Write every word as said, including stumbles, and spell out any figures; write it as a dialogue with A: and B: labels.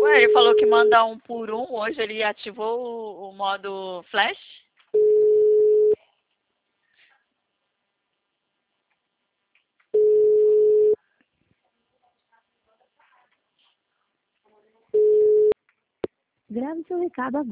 A: Ué, ele falou que manda um por um. Hoje ele ativou o, o modo flash.
B: Grave seu recado agora.